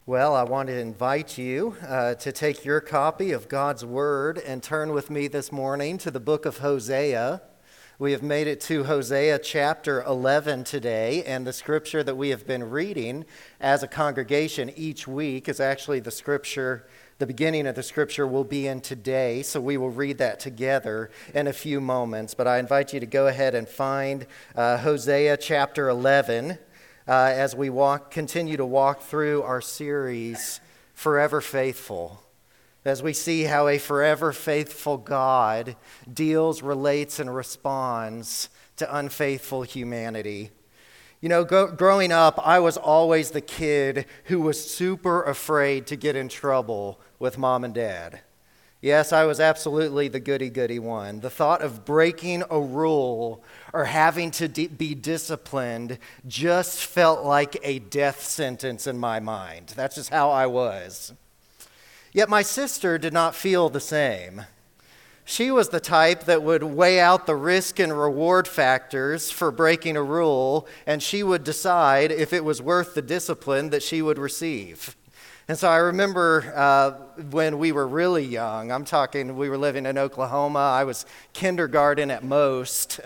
Well, I want to invite you to take your copy of God's Word and turn with me this morning to the book of Hosea. We have made it to Hosea chapter 11 today, and the scripture that we have been reading as a congregation each week is actually the beginning of the scripture we'll be in today, so we will read that together in a few moments. But I invite you to go ahead and find Hosea chapter 11. As we continue to walk through our series, Forever Faithful, as we see how a forever faithful God deals, relates, and responds to unfaithful humanity. You know, growing up, I was always the kid who was super afraid to get in trouble with mom and dad. Yes, I was absolutely the goody-goody one. The thought of breaking a rule or having to be disciplined just felt like a death sentence in my mind. That's just how I was. Yet my sister did not feel the same. She was the type that would weigh out the risk and reward factors for breaking a rule, and she would decide if it was worth the discipline that she would receive. And so I remember when we were really young, we were living in Oklahoma. I was kindergarten at most.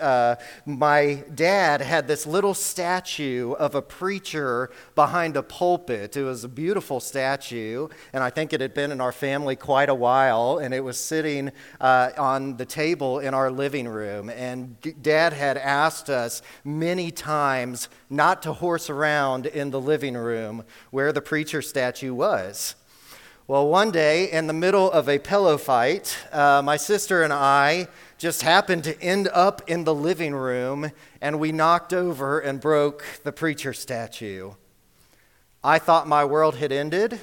My dad had this little statue of a preacher behind a pulpit. It was a beautiful statue, and I think it had been in our family quite a while, and it was sitting on the table in our living room. And Dad had asked us many times not to horse around in the living room where the preacher statue was. Well, one day in the middle of a pillow fight, my sister and I just happened to end up in the living room, and we knocked over and broke the preacher statue. I thought my world had ended.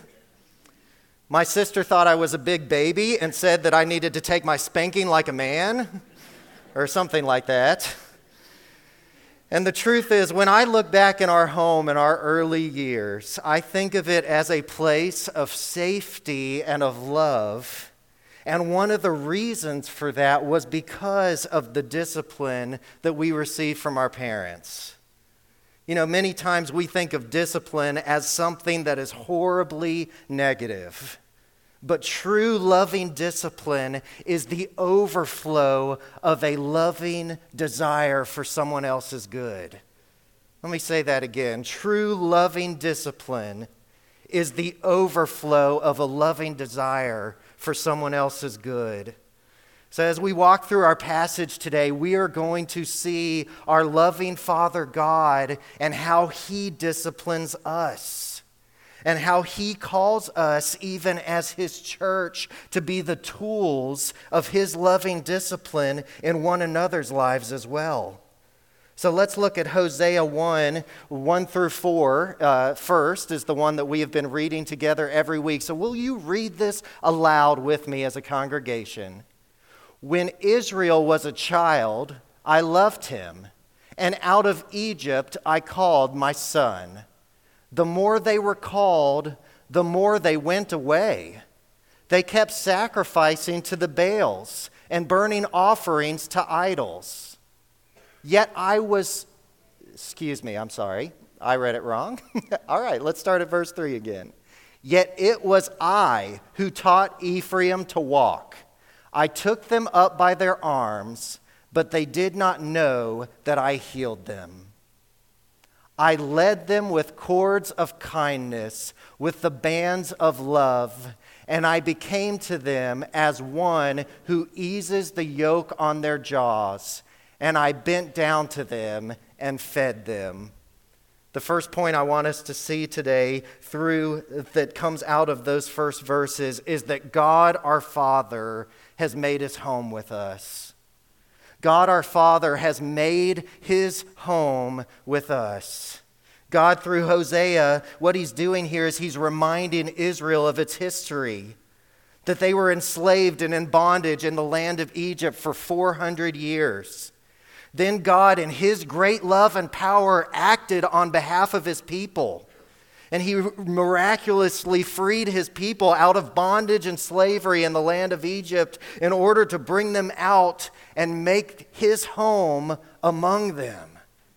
My sister thought I was a big baby and said that I needed to take my spanking like a man, or something like that. And the truth is, when I look back in our home in our early years, I think of it as a place of safety and of love. And one of the reasons for that was because of the discipline that we received from our parents. You know, many times we think of discipline as something that is horribly negative. But true loving discipline is the overflow of a loving desire for someone else's good. Let me say that again. True loving discipline is the overflow of a loving desire for someone else's good. So as we walk through our passage today, we are going to see our loving Father God and how He disciplines us. And how He calls us, even as His church, to be the tools of His loving discipline in one another's lives as well. So let's look at Hosea 1 through 4. First is the one that we have been reading together every week. So will you read this aloud with me as a congregation? When Israel was a child, I loved him, and out of Egypt I called my son. The more they were called, the more they went away. They kept sacrificing to the Baals and burning offerings to idols. Yet I read it wrong. All right, let's start at verse 3 again. Yet it was I who taught Ephraim to walk. I took them up by their arms, but they did not know that I healed them. I led them with cords of kindness, with the bands of love, and I became to them as one who eases the yoke on their jaws, and I bent down to them and fed them. The first point I want us to see today that comes out of those first verses is that God our Father has made His home with us. God our Father has made His home with us. God, through Hosea, what He's doing here is He's reminding Israel of its history, that they were enslaved and in bondage in the land of Egypt for 400 years. Then God, in His great love and power, acted on behalf of His people. And He miraculously freed His people out of bondage and slavery in the land of Egypt in order to bring them out and make His home among them.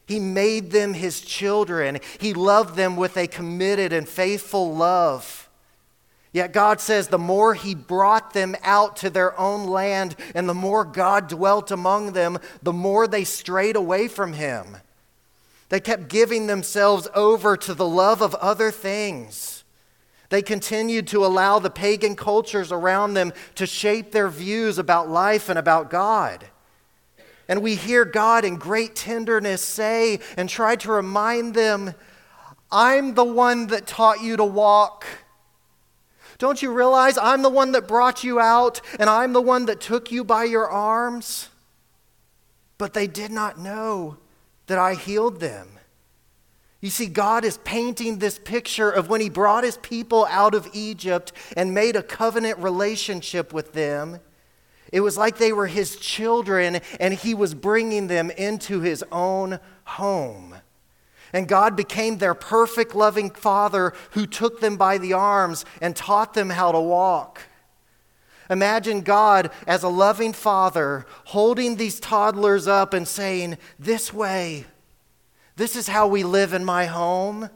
He made them his children. He loved them with a committed and faithful love. Yet God says the more he brought them out to their own land and the more God dwelt among them, the more they strayed away from him. They kept giving themselves over to the love of other things. They continued to allow the pagan cultures around them to shape their views about life and about God. And we hear God in great tenderness say and try to remind them, I'm the one that taught you to walk. Don't you realize I'm the one that brought you out and I'm the one that took you by your arms? But they did not know that I healed them. You see, God is painting this picture of when he brought his people out of Egypt and made a covenant relationship with them. It was like they were his children and he was bringing them into his own home. And God became their perfect loving father who took them by the arms and taught them how to walk. Imagine God as a loving father holding these toddlers up and saying, this way, this is how we live in my home.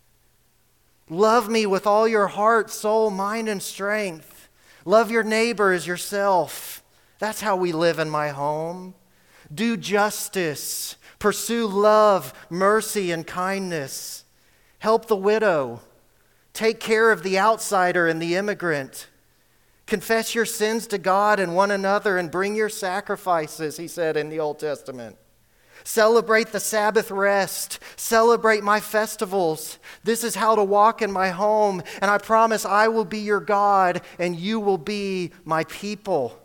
Love me with all your heart, soul, mind, and strength. Love your neighbor as yourself. That's how we live in my home. Do justice. Pursue love, mercy, and kindness. Help the widow. Take care of the outsider and the immigrant. Confess your sins to God and one another and bring your sacrifices, he said in the Old Testament. Celebrate the Sabbath rest. Celebrate my festivals. This is how to walk in my home, and I promise I will be your God and you will be my people.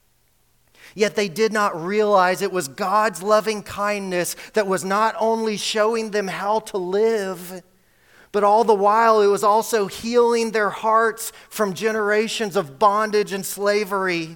Yet they did not realize it was God's loving kindness that was not only showing them how to live, but all the while it was also healing their hearts from generations of bondage and slavery.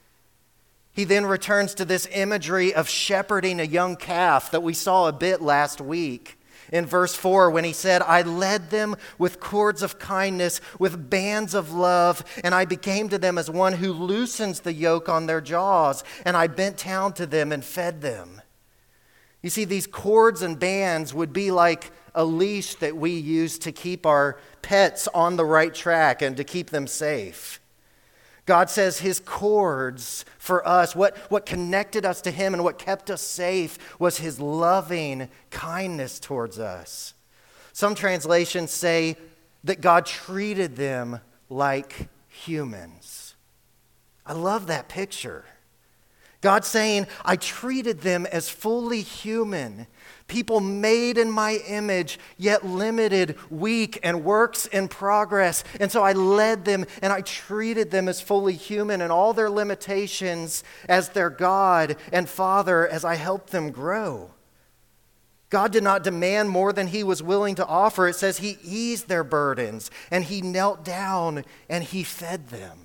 He then returns to this imagery of shepherding a young calf that we saw a bit last week. In verse 4, when he said, I led them with cords of kindness, with bands of love, and I became to them as one who loosens the yoke on their jaws, and I bent down to them and fed them. You see, these cords and bands would be like a leash that we use to keep our pets on the right track and to keep them safe. God says his cords for us, what connected us to him and what kept us safe was his loving kindness towards us. Some translations say that God treated them like humans. I love that picture. God saying, I treated them as fully human, people made in my image, yet limited, weak, and works in progress. And so I led them and I treated them as fully human and all their limitations as their God and Father as I helped them grow. God did not demand more than he was willing to offer. It says he eased their burdens and he knelt down and he fed them.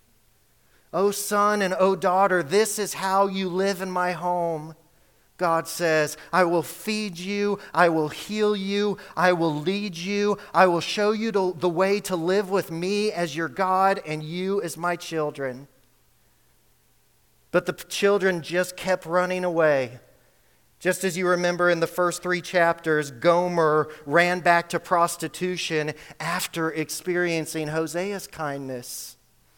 O son and O daughter, this is how you live in my home. God says, I will feed you, I will heal you, I will lead you, I will show you the way to live with me as your God and you as my children. But the children just kept running away. Just as you remember in the first 3 chapters, Gomer ran back to prostitution after experiencing Hosea's kindness.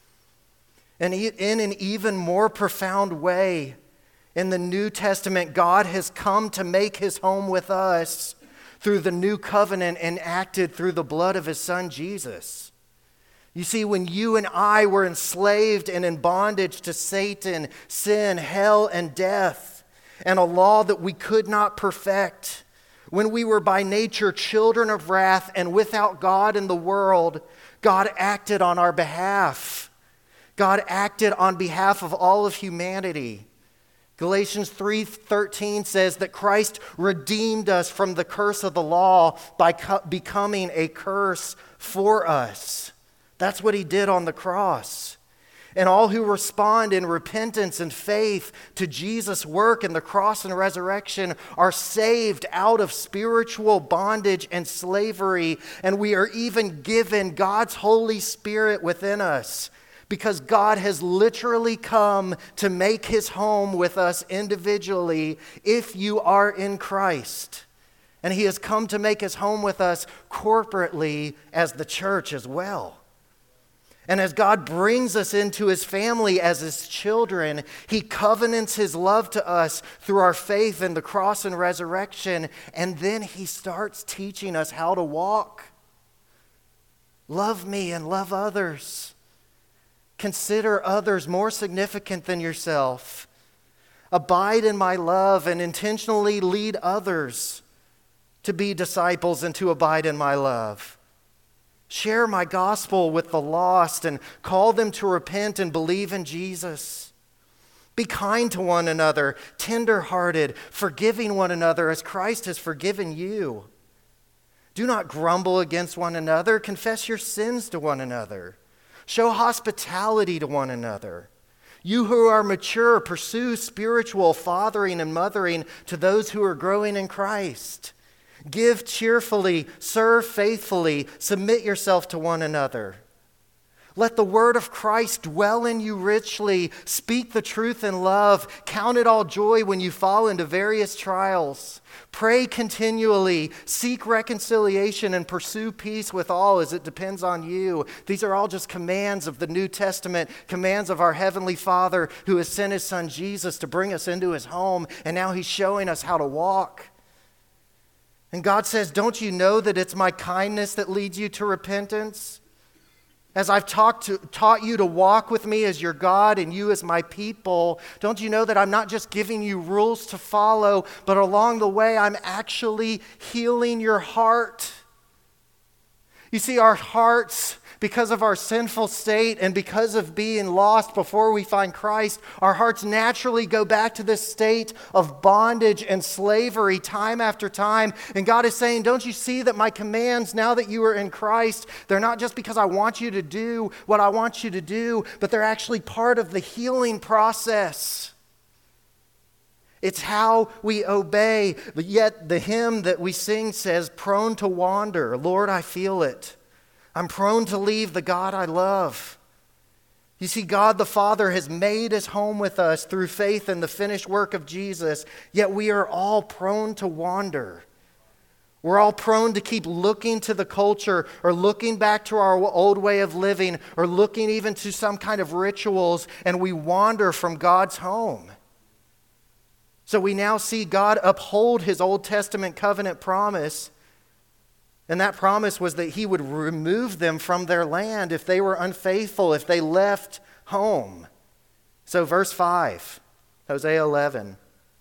And in an even more profound way, in the New Testament, God has come to make his home with us through the new covenant enacted through the blood of his son, Jesus. You see, when you and I were enslaved and in bondage to Satan, sin, hell, and death, and a law that we could not perfect, when we were by nature children of wrath and without God in the world, God acted on our behalf. God acted on behalf of all of humanity. Galatians 3:13 says that Christ redeemed us from the curse of the law by becoming a curse for us. That's what he did on the cross. And all who respond in repentance and faith to Jesus' work in the cross and resurrection are saved out of spiritual bondage and slavery, and we are even given God's Holy Spirit within us, Because God has literally come to make his home with us individually if you are in Christ. And he has come to make his home with us corporately as the church as well. And as God brings us into his family as his children, he covenants his love to us through our faith in the cross and resurrection. And then he starts teaching us how to walk. Love me and love others. Consider others more significant than yourself. Abide in my love and intentionally lead others to be disciples and to abide in my love. Share my gospel with the lost and call them to repent and believe in Jesus. Be kind to one another, tender-hearted, forgiving one another as Christ has forgiven you. Do not grumble against one another. Confess your sins to one another. Show hospitality to one another. You who are mature, pursue spiritual fathering and mothering to those who are growing in Christ. Give cheerfully, serve faithfully, submit yourself to one another. Let the word of Christ dwell in you richly. Speak the truth in love. Count it all joy when you fall into various trials. Pray continually. Seek reconciliation and pursue peace with all as it depends on you. These are all just commands of the New Testament, commands of our Heavenly Father who has sent his Son Jesus to bring us into his home, and now he's showing us how to walk. And God says, don't you know that it's my kindness that leads you to repentance? As I've taught you to walk with me as your God and you as my people, don't you know that I'm not just giving you rules to follow, but along the way I'm actually healing your heart? You see, our hearts, because of our sinful state and because of being lost before we find Christ, our hearts naturally go back to this state of bondage and slavery time after time. And God is saying, don't you see that my commands, now that you are in Christ, they're not just because I want you to do what I want you to do, but they're actually part of the healing process. It's how we obey. But yet the hymn that we sing says, prone to wander. Lord, I feel it. I'm prone to leave the God I love. You see, God the Father has made his home with us through faith in the finished work of Jesus, yet we are all prone to wander. We're all prone to keep looking to the culture or looking back to our old way of living or looking even to some kind of rituals, and we wander from God's home. So we now see God uphold his Old Testament covenant promise. And that promise was that he would remove them from their land if they were unfaithful, if they left home. So verse 5, Hosea 11.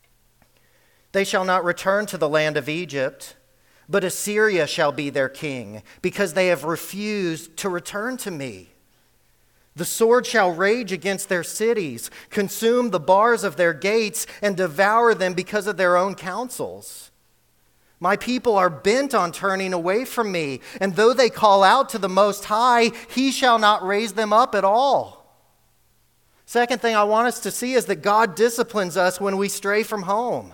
They shall not return to the land of Egypt, but Assyria shall be their king, because they have refused to return to me. The sword shall rage against their cities, consume the bars of their gates, and devour them because of their own counsels. My people are bent on turning away from me, and though they call out to the Most High, he shall not raise them up at all. Second thing I want us to see is that God disciplines us when we stray from home.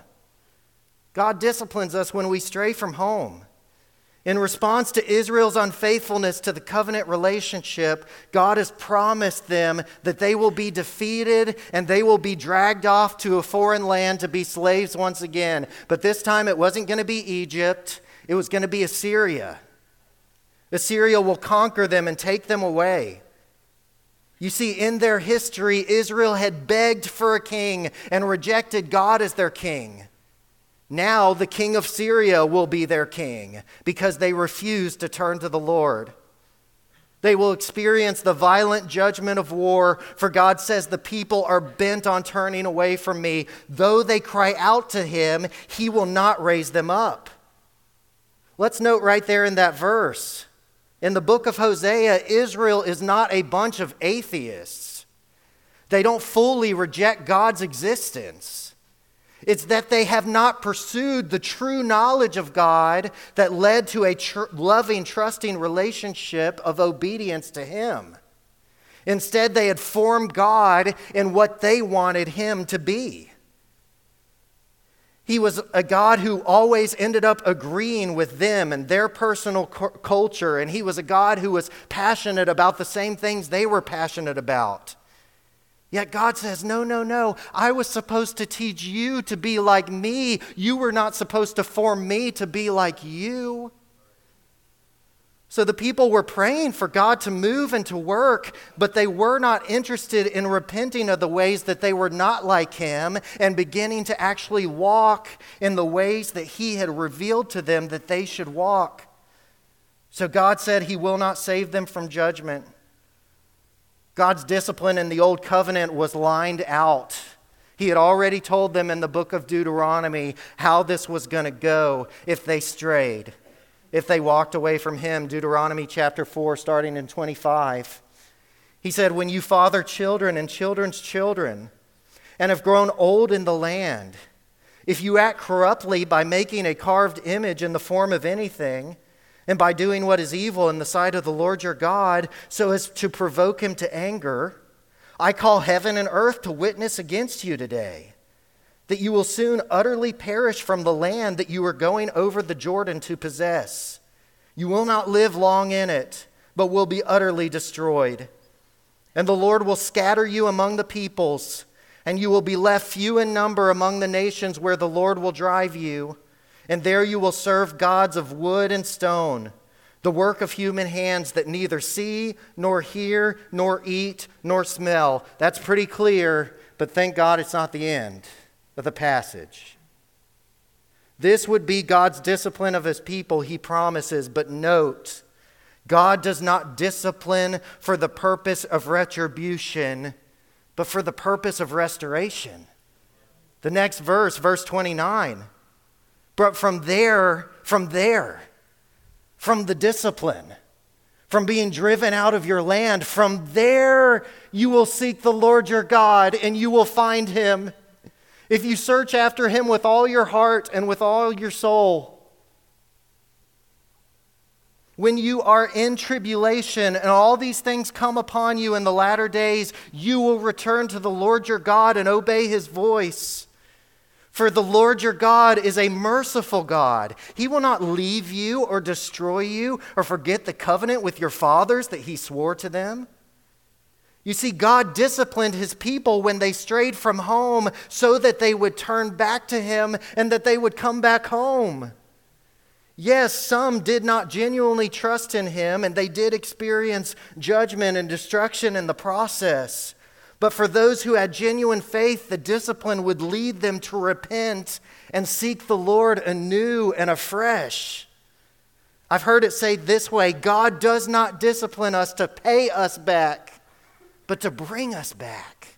God disciplines us when we stray from home. In response to Israel's unfaithfulness to the covenant relationship, God has promised them that they will be defeated and they will be dragged off to a foreign land to be slaves once again. But this time it wasn't going to be Egypt, it was going to be Assyria. Assyria will conquer them and take them away. You see, in their history, Israel had begged for a king and rejected God as their king. Now the king of Syria will be their king because they refuse to turn to the Lord. They will experience the violent judgment of war, for God says the people are bent on turning away from me. Though they cry out to him, he will not raise them up. Let's note right there in that verse, in the book of Hosea, Israel is not a bunch of atheists. They don't fully reject God's existence. It's that they have not pursued the true knowledge of God that led to a loving, trusting relationship of obedience to him. Instead, they had formed God in what they wanted him to be. He was a God who always ended up agreeing with them and their personal culture. And he was a God who was passionate about the same things they were passionate about. Yet God says, no, no, no. I was supposed to teach you to be like me. You were not supposed to form me to be like you. So the people were praying for God to move and to work, but they were not interested in repenting of the ways that they were not like him and beginning to actually walk in the ways that he had revealed to them that they should walk. So God said he will not save them from judgment. God's discipline in the Old Covenant was lined out. He had already told them in the book of Deuteronomy how this was going to go if they strayed, if they walked away from him. Deuteronomy chapter 4, starting in 25. He said, when you father children and children's children and have grown old in the land, if you act corruptly by making a carved image in the form of anything, and by doing what is evil in the sight of the Lord your God, so as to provoke him to anger, I call heaven and earth to witness against you today, that you will soon utterly perish from the land that you are going over the Jordan to possess. You will not live long in it, but will be utterly destroyed. And the Lord will scatter you among the peoples, and you will be left few in number among the nations where the Lord will drive you. And there you will serve gods of wood and stone, the work of human hands that neither see, nor hear, nor eat, nor smell. That's pretty clear, but thank God it's not the end of the passage. This would be God's discipline of his people, he promises. But note, God does not discipline for the purpose of retribution, but for the purpose of restoration. The next verse, verse 29. But from the discipline, from being driven out of your land, from there you will seek the Lord your God and you will find him. If you search after him with all your heart and with all your soul. When you are in tribulation and all these things come upon you in the latter days, you will return to the Lord your God and obey his voice. For the Lord your God is a merciful God. He will not leave you or destroy you or forget the covenant with your fathers that he swore to them. You see, God disciplined his people when they strayed from home so that they would turn back to him and that they would come back home. Yes, some did not genuinely trust in him and they did experience judgment and destruction in the process. But for those who had genuine faith, the discipline would lead them to repent and seek the Lord anew and afresh. I've heard it say this way: God does not discipline us to pay us back, but to bring us back.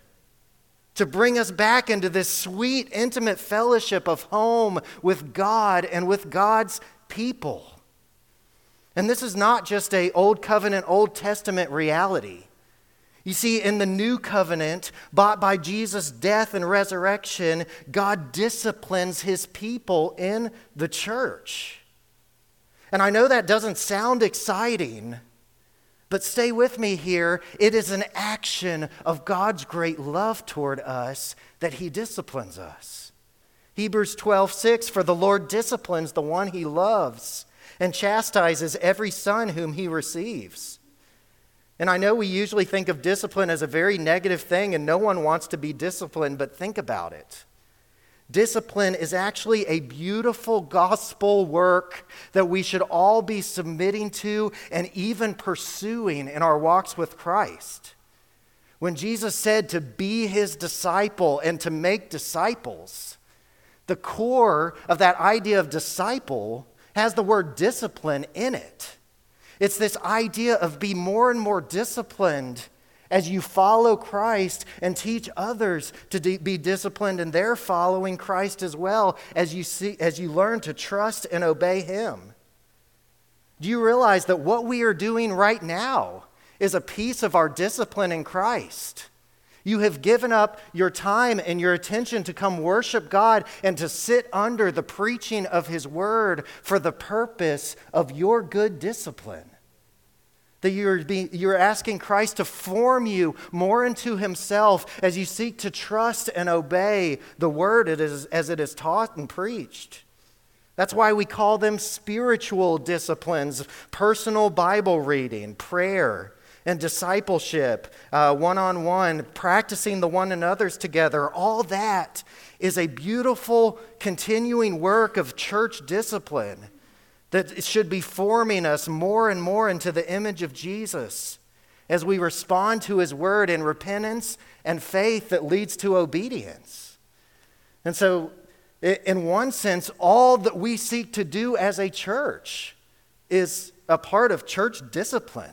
To bring us back into this sweet, intimate fellowship of home with God and with God's people. And this is not just an Old Covenant, Old Testament reality. You see, in the new covenant, bought by Jesus' death and resurrection, God disciplines his people in the church. And I know that doesn't sound exciting, but stay with me here. It is an action of God's great love toward us that he disciplines us. Hebrews 12:6, for the Lord disciplines the one he loves and chastises every son whom he receives. And I know we usually think of discipline as a very negative thing, and no one wants to be disciplined, but think about it. Discipline is actually a beautiful gospel work that we should all be submitting to and even pursuing in our walks with Christ. When Jesus said to be his disciple and to make disciples, the core of that idea of disciple has the word discipline in it. It's this idea of be more and more disciplined as you follow Christ and teach others to be disciplined in their following Christ as well, as you learn to trust and obey him. Do you realize that what we are doing right now is a piece of our discipline in Christ? You have given up your time and your attention to come worship God and to sit under the preaching of his word for the purpose of your good discipline. that you're asking Christ to form you more into himself as you seek to trust and obey the word as it is taught and preached. That's why we call them spiritual disciplines: personal Bible reading, prayer, and discipleship, one-on-one, practicing the one another's together. All that is a beautiful continuing work of church discipline that should be forming us more and more into the image of Jesus as we respond to his word in repentance and faith that leads to obedience. And so, in one sense, all that we seek to do as a church is a part of church discipline.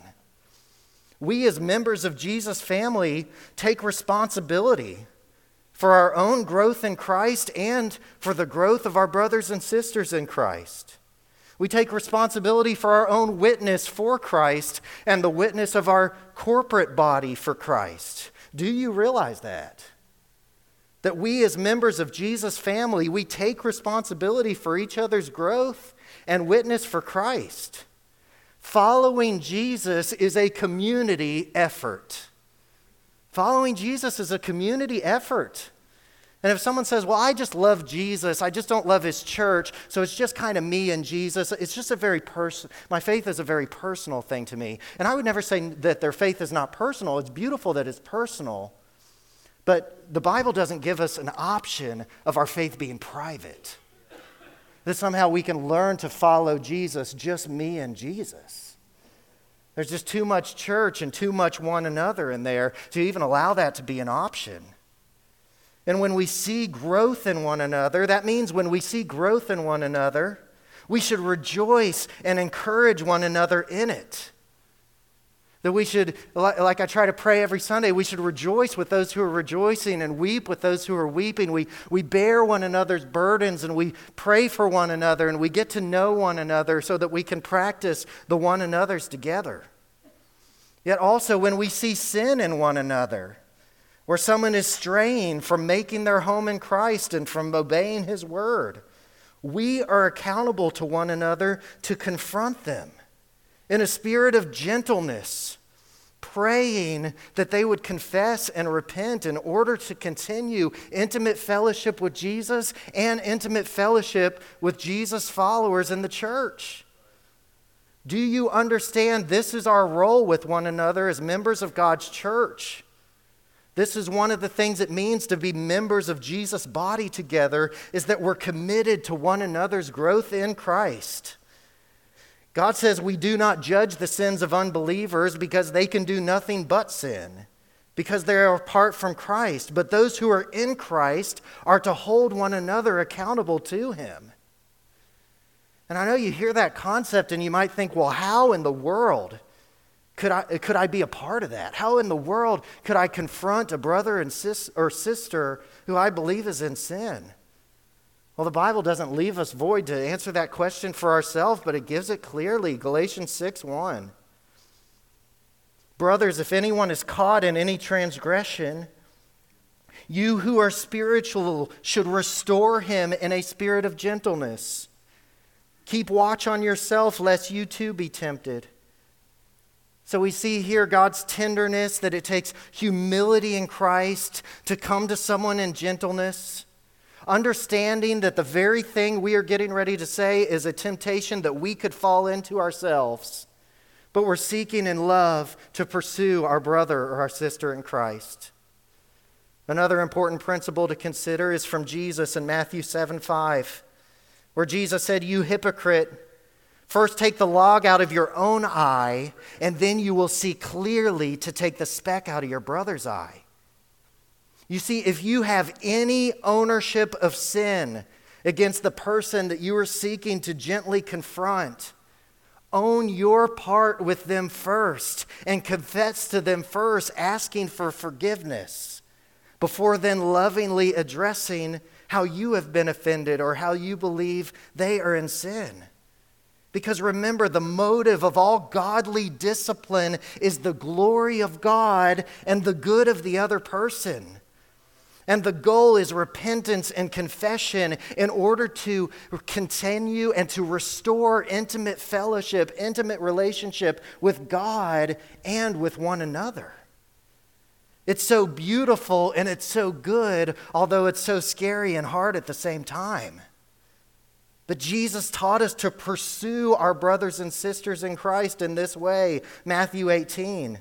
We as members of Jesus' family take responsibility for our own growth in Christ and for the growth of our brothers and sisters in Christ. We take responsibility for our own witness for Christ and the witness of our corporate body for Christ. Do you realize that? That we as members of Jesus' family, we take responsibility for each other's growth and witness for Christ. Following Jesus is a community effort. Following Jesus is a community effort. And if someone says, well, I just love Jesus, I just don't love his church, so it's just kind of me and Jesus, it's just my faith is a very personal thing to me. And I would never say that their faith is not personal. It's beautiful that it's personal. But the Bible doesn't give us an option of our faith being private. That somehow we can learn to follow Jesus, just me and Jesus. There's just too much church and too much one another in there to even allow that to be an option. And when we see growth in one another, that means when we see growth in one another, we should rejoice and encourage one another in it. That we should, like I try to pray every Sunday, we should rejoice with those who are rejoicing and weep with those who are weeping. We bear one another's burdens and we pray for one another and we get to know one another so that we can practice the one another's together. Yet also when we see sin in one another, where someone is straying from making their home in Christ and from obeying his word, we are accountable to one another to confront them in a spirit of gentleness, praying that they would confess and repent in order to continue intimate fellowship with Jesus and intimate fellowship with Jesus' followers in the church. Do you understand this is our role with one another as members of God's church? This is one of the things it means to be members of Jesus' body together, is that we're committed to one another's growth in Christ. God says we do not judge the sins of unbelievers because they can do nothing but sin, because they are apart from Christ. But those who are in Christ are to hold one another accountable to him. And I know you hear that concept and you might think, well, how in the world could I be a part of that? How in the world could I confront a brother and sister who I believe is in sin? Well, the Bible doesn't leave us void to answer that question for ourselves, but it gives it clearly. Galatians 6:1. Brothers, if anyone is caught in any transgression, you who are spiritual should restore him in a spirit of gentleness. Keep watch on yourself, lest you too be tempted. So we see here God's tenderness, that it takes humility in Christ to come to someone in gentleness, understanding that the very thing we are getting ready to say is a temptation that we could fall into ourselves, but we're seeking in love to pursue our brother or our sister in Christ. Another important principle to consider is from Jesus in Matthew 7:5, where Jesus said, "You hypocrite, first take the log out of your own eye, and then you will see clearly to take the speck out of your brother's eye." You see, if you have any ownership of sin against the person that you are seeking to gently confront, own your part with them first and confess to them first, asking for forgiveness, before then lovingly addressing how you have been offended or how you believe they are in sin. Because remember, the motive of all godly discipline is the glory of God and the good of the other person. And the goal is repentance and confession in order to continue and to restore intimate fellowship, intimate relationship with God and with one another. It's so beautiful and it's so good, although it's so scary and hard at the same time. But Jesus taught us to pursue our brothers and sisters in Christ in this way. Matthew 18.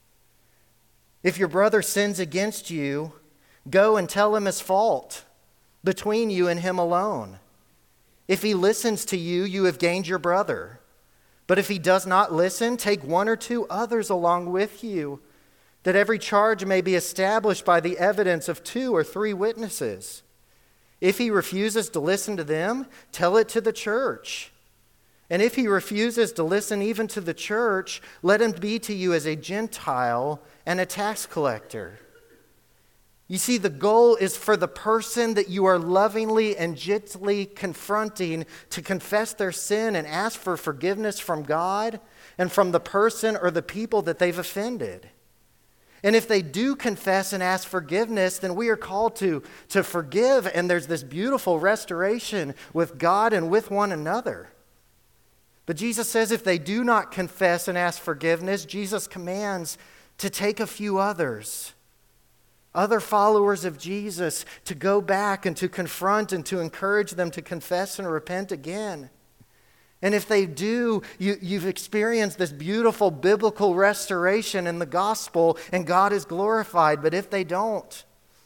If your brother sins against you, go and tell him his fault between you and him alone. If he listens to you, you have gained your brother. But if he does not listen, take one or two others along with you, that every charge may be established by the evidence of 2 or 3 witnesses. If he refuses to listen to them, tell it to the church. And if he refuses to listen even to the church, let him be to you as a Gentile and a tax collector. You see, the goal is for the person that you are lovingly and gently confronting to confess their sin and ask for forgiveness from God and from the person or the people that they've offended. And if they do confess and ask forgiveness, then we are called to forgive, and there's this beautiful restoration with God and with one another. But Jesus says if they do not confess and ask forgiveness, Jesus commands to take a few others, other followers of Jesus, to go back and to confront and to encourage them to confess and repent again. And if they do, you've experienced this beautiful biblical restoration in the gospel, and God is glorified. But if they don't,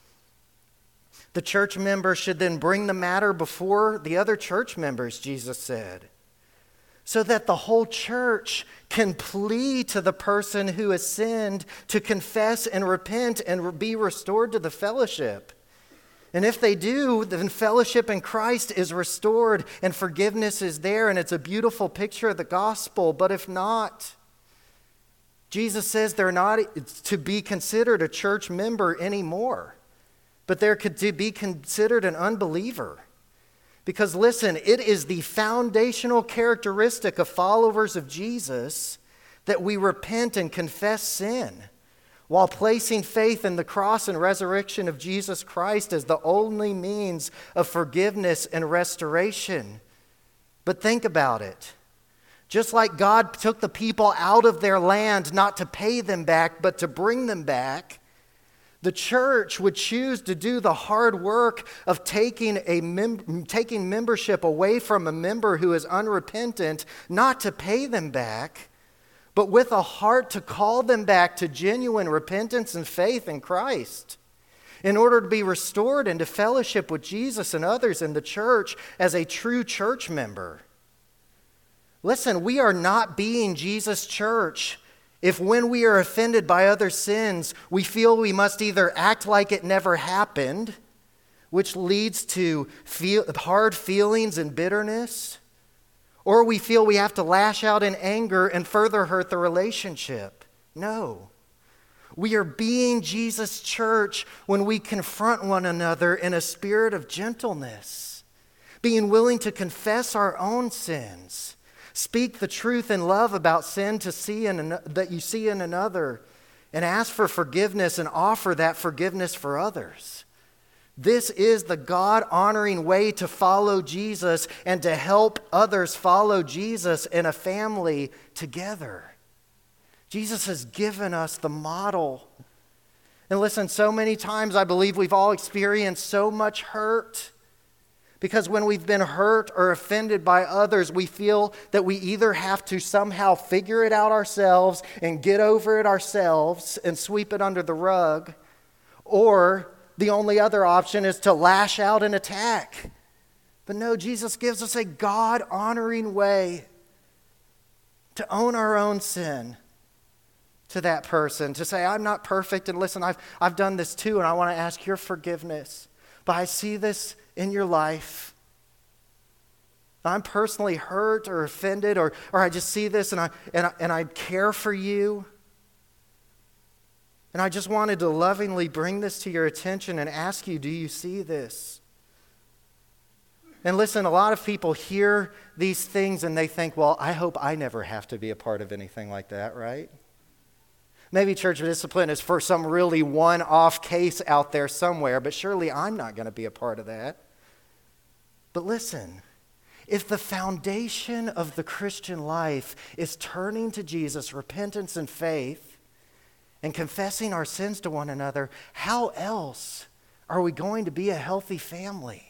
the church member should then bring the matter before the other church members, Jesus said, so that the whole church can plead to the person who has sinned to confess and repent and be restored to the fellowship. And if they do, then fellowship in Christ is restored and forgiveness is there, and it's a beautiful picture of the gospel. But if not, Jesus says they're not to be considered a church member anymore, but they're to be considered an unbeliever. Because listen, it is the foundational characteristic of followers of Jesus that we repent and confess sin, while placing faith in the cross and resurrection of Jesus Christ as the only means of forgiveness and restoration. But think about it. Just like God took the people out of their land not to pay them back, but to bring them back, the church would choose to do the hard work of taking membership away from a member who is unrepentant, not to pay them back, but with a heart to call them back to genuine repentance and faith in Christ, in order to be restored into fellowship with Jesus and others in the church as a true church member. Listen, we are not being Jesus' church if when we are offended by other sins, we feel we must either act like it never happened, which leads to hard feelings and bitterness, or we feel we have to lash out in anger and further hurt the relationship. No. We are being Jesus' church when we confront one another in a spirit of gentleness, being willing to confess our own sins, speak the truth in love about sin that you see in another, and ask for forgiveness and offer that forgiveness for others. This is the God-honoring way to follow Jesus and to help others follow Jesus in a family together. Jesus has given us the model. And listen, so many times I believe we've all experienced so much hurt because when we've been hurt or offended by others, we feel that we either have to somehow figure it out ourselves and get over it ourselves and sweep it under the rug, or the only other option is to lash out and attack. But no, Jesus gives us a God-honoring way to own our own sin to that person, to say, I'm not perfect, and listen, I've done this too, and I want to ask your forgiveness. But I see this in your life. I'm personally hurt or offended, or I just see this and I care for you. And I just wanted to lovingly bring this to your attention and ask you, do you see this? And listen, a lot of people hear these things and they think, well, I hope I never have to be a part of anything like that, right? Maybe church discipline is for some really one-off case out there somewhere, but surely I'm not going to be a part of that. But listen, if the foundation of the Christian life is turning to Jesus, repentance and faith, and confessing our sins to one another, how else are we going to be a healthy family?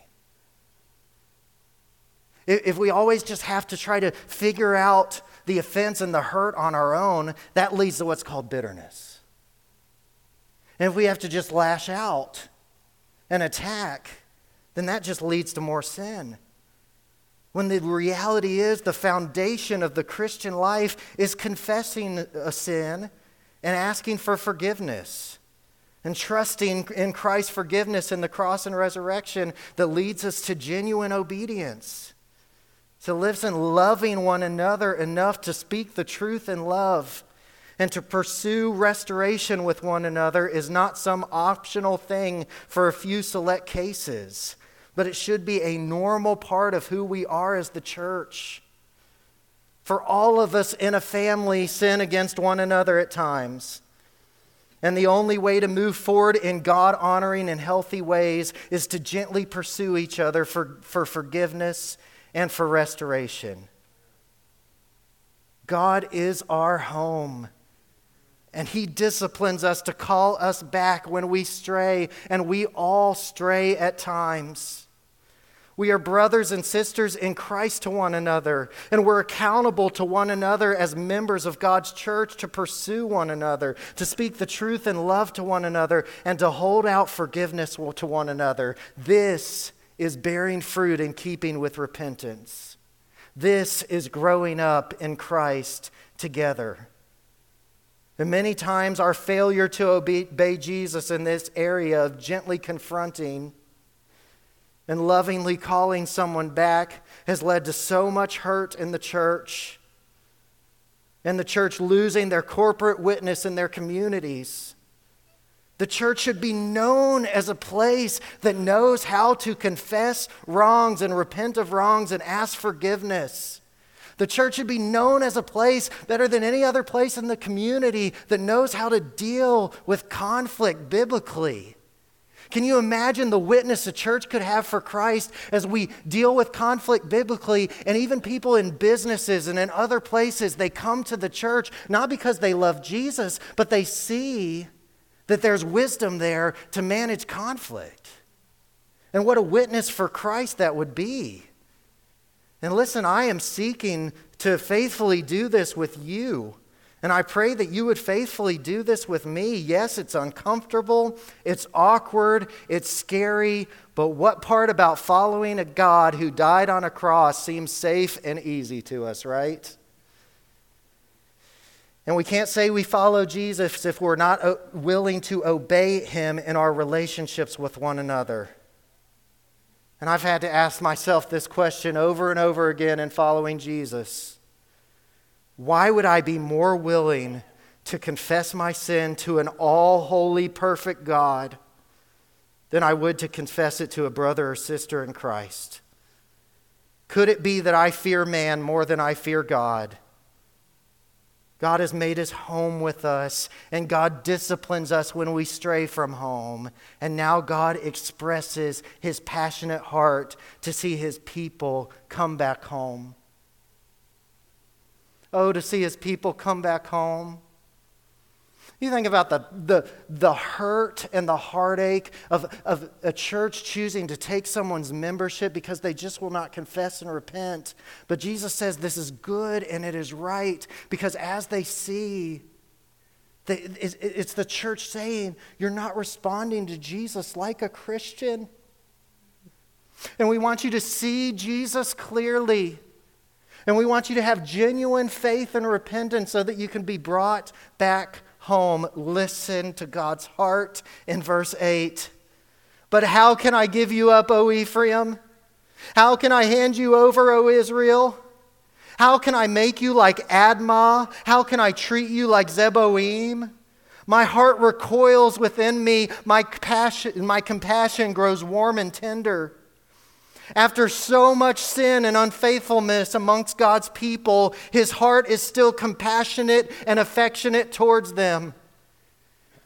If we always just have to try to figure out the offense and the hurt on our own, that leads to what's called bitterness. And if we have to just lash out and attack, then that just leads to more sin. When the reality is the foundation of the Christian life is confessing a sin and asking for forgiveness and trusting in Christ's forgiveness in the cross and resurrection that leads us to genuine obedience. To live in loving one another enough to speak the truth in love and to pursue restoration with one another is not some optional thing for a few select cases, but it should be a normal part of who we are as the church. For all of us in a family sin against one another at times. And the only way to move forward in God-honoring and healthy ways is to gently pursue each other for forgiveness and for restoration. God is our home, and He disciplines us to call us back when we stray, and we all stray at times. We are brothers and sisters in Christ to one another, and we're accountable to one another as members of God's church to pursue one another, to speak the truth and love to one another, and to hold out forgiveness to one another. This is bearing fruit in keeping with repentance. This is growing up in Christ together. And many times our failure to obey Jesus in this area of gently confronting and lovingly calling someone back has led to so much hurt in the church, and the church losing their corporate witness in their communities. The church should be known as a place that knows how to confess wrongs and repent of wrongs and ask forgiveness. The church should be known as a place, better than any other place in the community, that knows how to deal with conflict biblically. Can you imagine the witness a church could have for Christ as we deal with conflict biblically? And even people in businesses and in other places, they come to the church not because they love Jesus, but they see that there's wisdom there to manage conflict. And what a witness for Christ that would be. And listen, I am seeking to faithfully do this with you. And I pray that you would faithfully do this with me. Yes, it's uncomfortable, it's awkward, it's scary, but what part about following a God who died on a cross seems safe and easy to us, right? And we can't say we follow Jesus if we're not willing to obey Him in our relationships with one another. And I've had to ask myself this question over and over again in following Jesus. Why would I be more willing to confess my sin to an all-holy, perfect God than I would to confess it to a brother or sister in Christ? Could it be that I fear man more than I fear God? God has made His home with us, and God disciplines us when we stray from home. And now God expresses His passionate heart to see His people come back home. Oh, to see His people come back home. You think about the hurt and the heartache of a church choosing to take someone's membership because they just will not confess and repent. But Jesus says this is good and it is right, because as they see, it's the church saying, you're not responding to Jesus like a Christian. And we want you to see Jesus clearly. And we want you to have genuine faith and repentance so that you can be brought back home. Listen to God's heart in verse 8. But how can I give you up, O Ephraim? How can I hand you over, O Israel? How can I make you like Admah? How can I treat you like Zeboim? My heart recoils within me. My compassion grows warm and tender. After so much sin and unfaithfulness amongst God's people, His heart is still compassionate and affectionate towards them.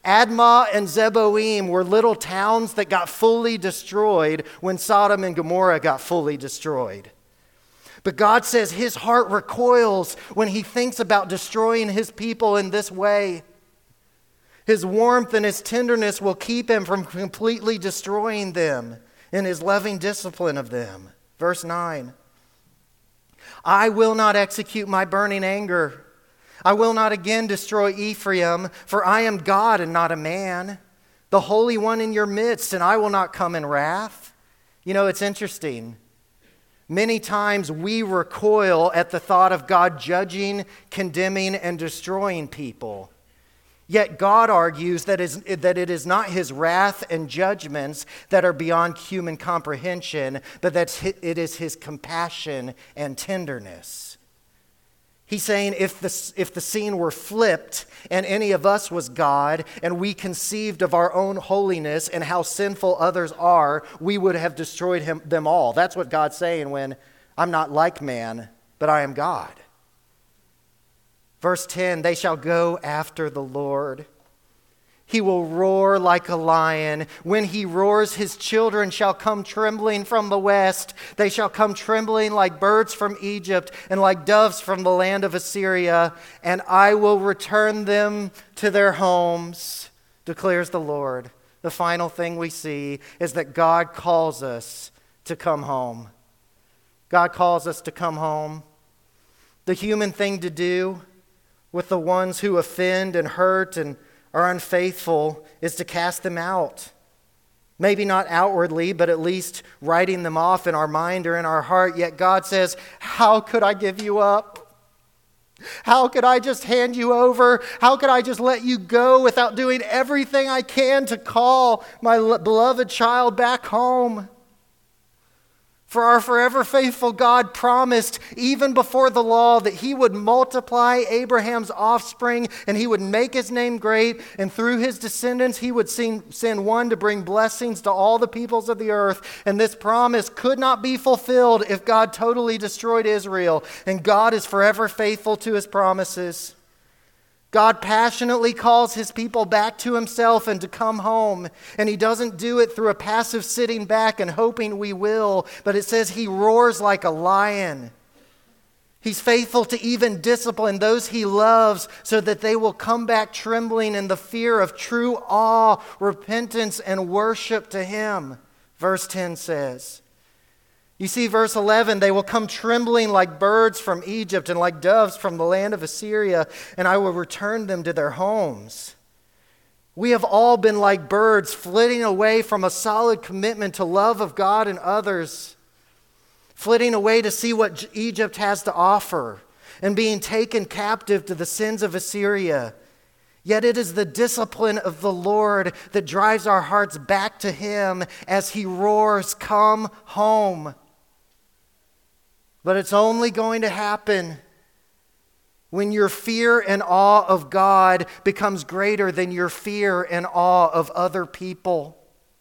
Admah and Zeboim were little towns that got fully destroyed when Sodom and Gomorrah got fully destroyed. But God says his heart recoils when he thinks about destroying his people in this way. His warmth and his tenderness will keep him from completely destroying them in his loving discipline of them. Verse 9, I will not execute my burning anger. I will not again destroy Ephraim, for I am God and not a man, the Holy One in your midst, and I will not come in wrath. You know, it's interesting. Many times we recoil at the thought of God judging, condemning, and destroying people. Yet God argues that it is not his wrath and judgments that are beyond human comprehension, but that it is his compassion and tenderness. He's saying if the scene were flipped and any of us was God and we conceived of our own holiness and how sinful others are, we would have destroyed them all. That's what God's saying when I'm not like man, but I am God. Verse 10, they shall go after the Lord. He will roar like a lion. When he roars, his children shall come trembling from the west. They shall come trembling like birds from Egypt and like doves from the land of Assyria. And I will return them to their homes, declares the Lord. The final thing we see is that God calls us to come home. God calls us to come home. The human thing to do with the ones who offend and hurt and are unfaithful is to cast them out. Maybe not outwardly, but at least writing them off in our mind or in our heart. Yet God says, how could I give you up? How could I just hand you over? How could I just let you go without doing everything I can to call my beloved child back home? For our forever faithful God promised, even before the law, that he would multiply Abraham's offspring and he would make his name great, and through his descendants he would send one to bring blessings to all the peoples of the earth. And this promise could not be fulfilled if God totally destroyed Israel, and God is forever faithful to his promises. God passionately calls his people back to himself and to come home. And he doesn't do it through a passive sitting back and hoping we will, but it says he roars like a lion. He's faithful to even discipline those he loves so that they will come back trembling in the fear of true awe, repentance, and worship to him. Verse 10 says, you see, verse 11, they will come trembling like birds from Egypt and like doves from the land of Assyria, and I will return them to their homes. We have all been like birds flitting away from a solid commitment to love of God and others, flitting away to see what Egypt has to offer, and being taken captive to the sins of Assyria. Yet it is the discipline of the Lord that drives our hearts back to him as he roars, come home. But it's only going to happen when your fear and awe of God becomes greater than your fear and awe of other people.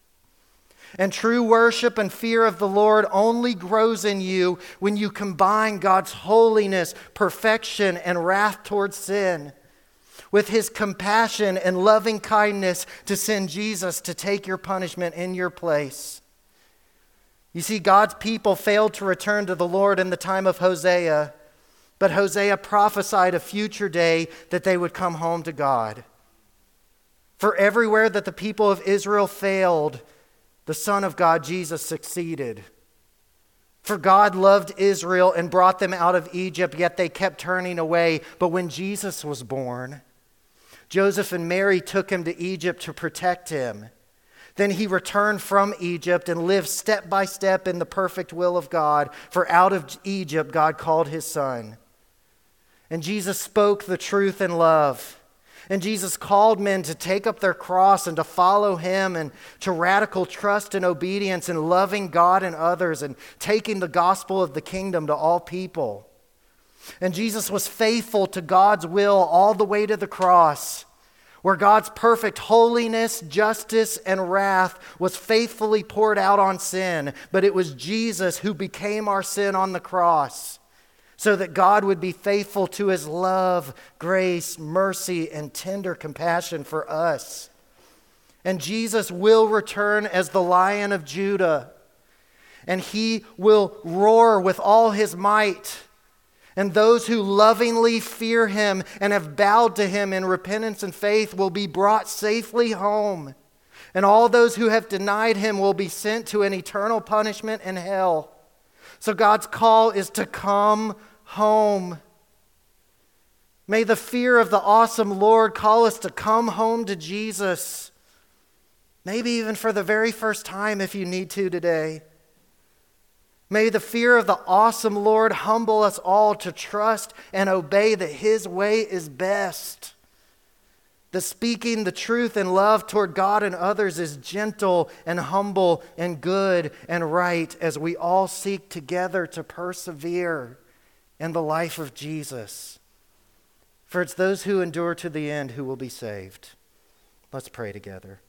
And true worship and fear of the Lord only grows in you when you combine God's holiness, perfection, and wrath towards sin with his compassion and loving kindness to send Jesus to take your punishment in your place. You see, God's people failed to return to the Lord in the time of Hosea, but Hosea prophesied a future day that they would come home to God. For everywhere that the people of Israel failed, the Son of God, Jesus, succeeded. For God loved Israel and brought them out of Egypt, yet they kept turning away. But when Jesus was born, Joseph and Mary took him to Egypt to protect him. Then he returned from Egypt and lived step by step in the perfect will of God. For out of Egypt, God called his son. And Jesus spoke the truth in love. And Jesus called men to take up their cross and to follow him and to radical trust and obedience in loving God and others and taking the gospel of the kingdom to all people. And Jesus was faithful to God's will all the way to the cross, where God's perfect holiness, justice, and wrath was faithfully poured out on sin. But it was Jesus who became our sin on the cross so that God would be faithful to his love, grace, mercy, and tender compassion for us. And Jesus will return as the Lion of Judah. And he will roar with all his might. And those who lovingly fear him and have bowed to him in repentance and faith will be brought safely home. And all those who have denied him will be sent to an eternal punishment in hell. So God's call is to come home. May the fear of the awesome Lord call us to come home to Jesus. Maybe even for the very first time if you need to today. May the fear of the awesome Lord humble us all to trust and obey that his way is best. The speaking the truth in love toward God and others is gentle and humble and good and right as we all seek together to persevere in the life of Jesus. For it's those who endure to the end who will be saved. Let's pray together.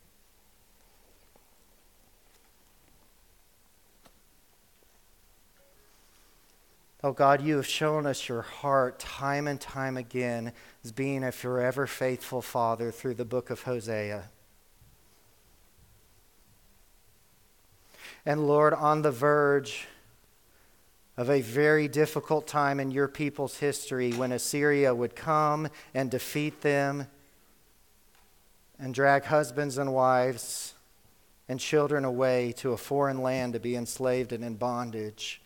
Oh God, you have shown us your heart time and time again as being a forever faithful Father through the book of Hosea. And Lord, on the verge of a very difficult time in your people's history when Assyria would come and defeat them and drag husbands and wives and children away to a foreign land to be enslaved and in bondage.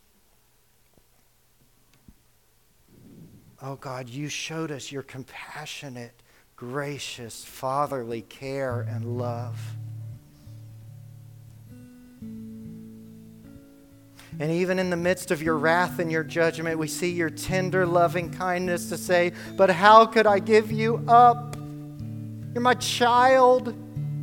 Oh God, you showed us your compassionate, gracious, fatherly care and love. And even in the midst of your wrath and your judgment, we see your tender, loving kindness to say, but how could I give you up? You're my child.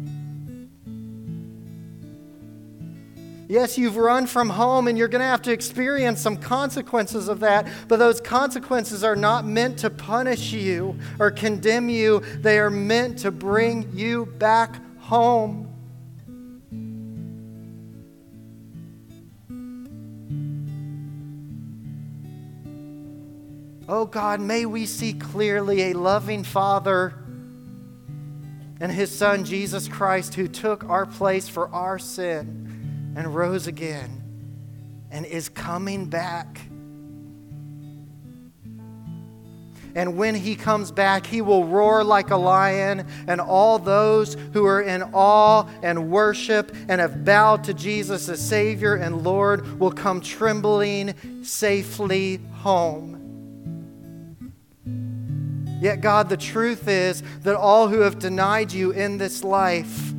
Yes, you've run from home and you're going to have to experience some consequences of that, but those consequences are not meant to punish you or condemn you. They are meant to bring you back home. Oh God, may we see clearly a loving Father and his Son, Jesus Christ, who took our place for our sin and rose again and is coming back. And when he comes back, he will roar like a lion, and all those who are in awe and worship and have bowed to Jesus as Savior and Lord will come trembling safely home. Yet, God, the truth is that all who have denied you in this life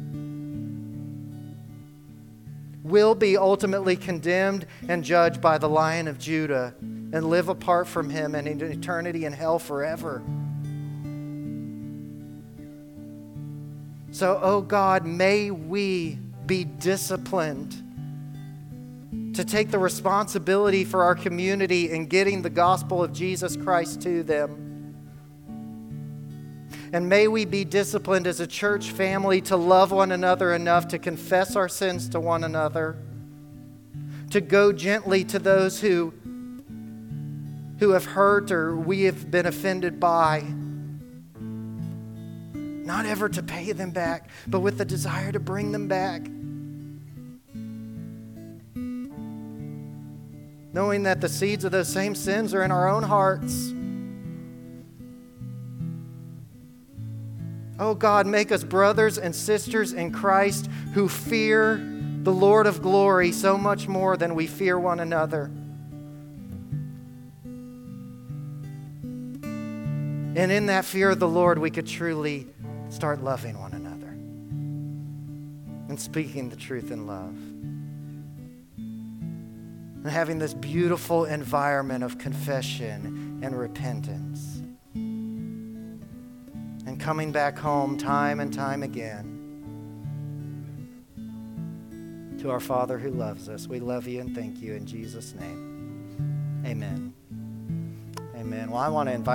will be ultimately condemned and judged by the Lion of Judah and live apart from him and in eternity in hell forever. So, oh God, may we be disciplined to take the responsibility for our community in getting the gospel of Jesus Christ to them. And may we be disciplined as a church family to love one another enough to confess our sins to one another, to go gently to those who have hurt or we have been offended by. Not ever to pay them back, but with the desire to bring them back. Knowing that the seeds of those same sins are in our own hearts. Oh God, make us brothers and sisters in Christ who fear the Lord of glory so much more than we fear one another. And in that fear of the Lord, we could truly start loving one another and speaking the truth in love. And having this beautiful environment of confession and repentance. And coming back home time and time again to our Father who loves us. We love you and thank you in Jesus' name. Amen. Amen. Well, I want to invite